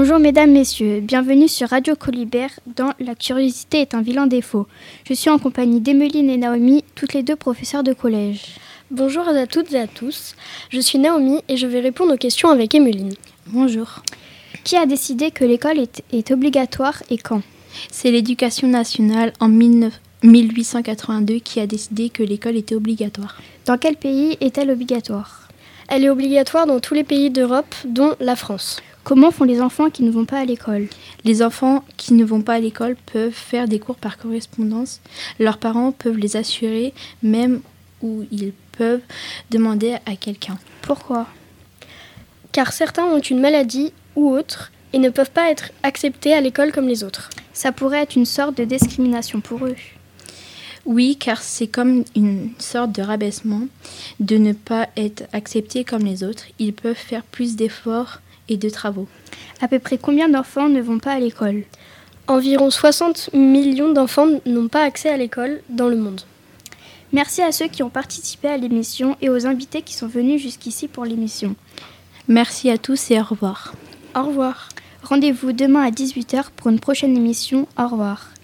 Bonjour mesdames, messieurs, bienvenue sur Radio Colibert dans La curiosité est un vilain défaut. Je suis en compagnie d'Emeline et Naomi, toutes les deux professeurs de collège. Bonjour à toutes et à tous, je suis Naomi et je vais répondre aux questions avec Emeline. Bonjour. Qui a décidé que l'école est obligatoire et quand ? C'est l'Éducation nationale en 1882 qui a décidé que l'école était obligatoire. Dans quel pays est-elle obligatoire ? Elle est obligatoire dans tous les pays d'Europe, dont la France. Comment font les enfants qui ne vont pas à l'école ? Les enfants qui ne vont pas à l'école peuvent faire des cours par correspondance. Leurs parents peuvent les assurer, même ou ils peuvent demander à quelqu'un. Pourquoi ? Car certains ont une maladie ou autre et ne peuvent pas être acceptés à l'école comme les autres. Ça pourrait être une sorte de discrimination pour eux. Oui, car c'est comme une sorte de rabaissement de ne pas être acceptés comme les autres. Ils peuvent faire plus d'efforts et de travaux. À peu près combien d'enfants ne vont pas à l'école ? Environ 60 millions d'enfants n'ont pas accès à l'école dans le monde. Merci à ceux qui ont participé à l'émission et aux invités qui sont venus jusqu'ici pour l'émission. Merci à tous et au revoir. Au revoir. Rendez-vous demain à 18h pour une prochaine émission. Au revoir.